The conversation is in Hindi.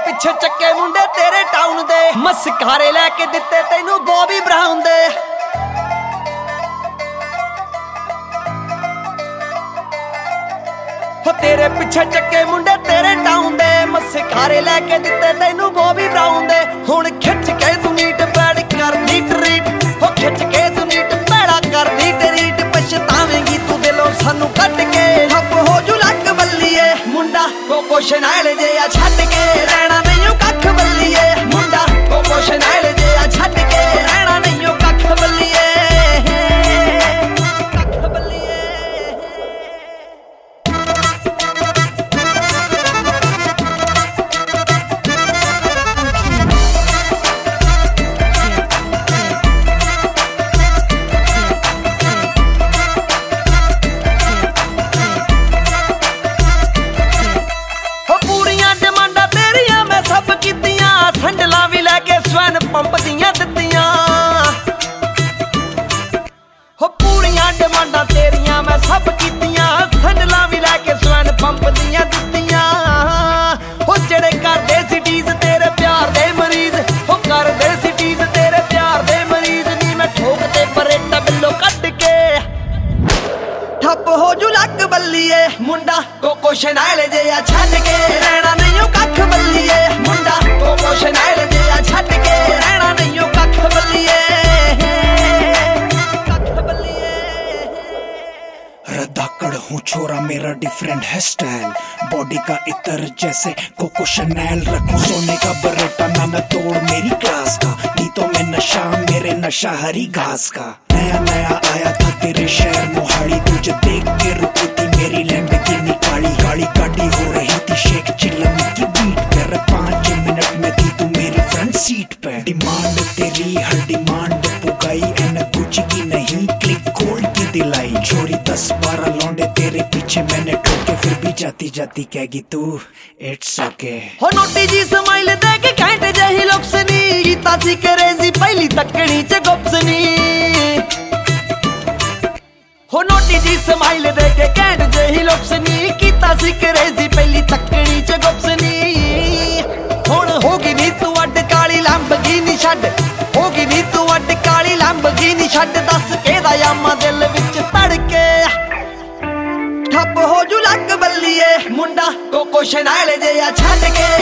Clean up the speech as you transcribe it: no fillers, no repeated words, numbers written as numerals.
पिछे चक्के मुंडे तेरे टाउन दे, मस्कारे लैके दिते तैनू बॉबी ब्राउन दे। हो तेरे पिछे चक्के मुंडे तेरे टाउन दे, मस्कारे लैके दिते तैनू बॉबी ब्राउन दे। हुण खिच के तू नीट बैड कर दी ट्रीट, हो खिच के तू नीट पैड़ा कर दी ट्रीट। पछतावेंगी तू दिलों सानू कट के, ठप हो जू लक बल्लीए मुंडा कोको शनैल जेहा छड्ड के रहना नहीं कख बल्लीए। मुंडा कोको शनैल जेहा छड्ड के रहना नहीं कख बल्लीए, कख बल्लीए। पंप दियां दित्तियां हो पूरियां डिमांडां तेरियां मैं सब कीतियां, संडला भी लैके स्वैन पंप दियां दित्तियां। हो जेड़े करदे सिटीज तेरे प्यार दे मरीज, हो करदे सिटीज तेरे प्यार दे मरीज। नी मैं ठोकते परेटा बिल्लो कट के, ठप हो जू लक बल्लीए मुंडा कोको शनैल जेहा छड्ड के रहना नहीं कख बल्लीए। मुंडा कोको शनैल जेहा छड्ड के रहना नहीं कख बल्लीए, कख बल्लीए। रदाकड़ हूँ छोरा मेरा डिफरेंट है स्टाइल, बॉडी का इतर जैसे कोको शनैल। रखूं सोने का बरेटा ना मैं तोड़ मेरी क्लास का, गीतों में नशा मेरे नशा हरी घास का। नया नया आया था तेरे शहर मोहाली, तुझे देख के रुकी थी मेरी लैम्बोर्गिनी काली। गाड़ी गाड़ी हो रही थी शेख चिल्लम की बीट पे, 5 मिनट में थी तू मेरी फ्रंट सीट पे। डिमांड तेरी हर डिमांड पुगाई, एन गुची की नहीं क्लिक गोल्ड की दिलाई। छोरी 10-12 लौंडे तेरे पीछे मैंने ठोके, फिर भी जाती जाती कहेगी तू इट्स ओके। हो नोटी जी स्माइल दे के घंटे जही लुक्सनी, गीता सी क्रेजी पहली तकनी च गुप्सनी। हो नोटी जी स्माइल दे के कैंट जही लुक्सनी, कीता सी क्रेजी पहली तकनी च गुप्सनी। हुण होगी नी तू अड काली लैम्बोर्गिनी छड्ड, होगी नी तू अड काली लैम्बोर्गिनी छड्ड। दस केदा यामा दिल विच धड़के, ठप हो जू लक बल्लीए मुंडा कोको शनैल जेहा छड्ड के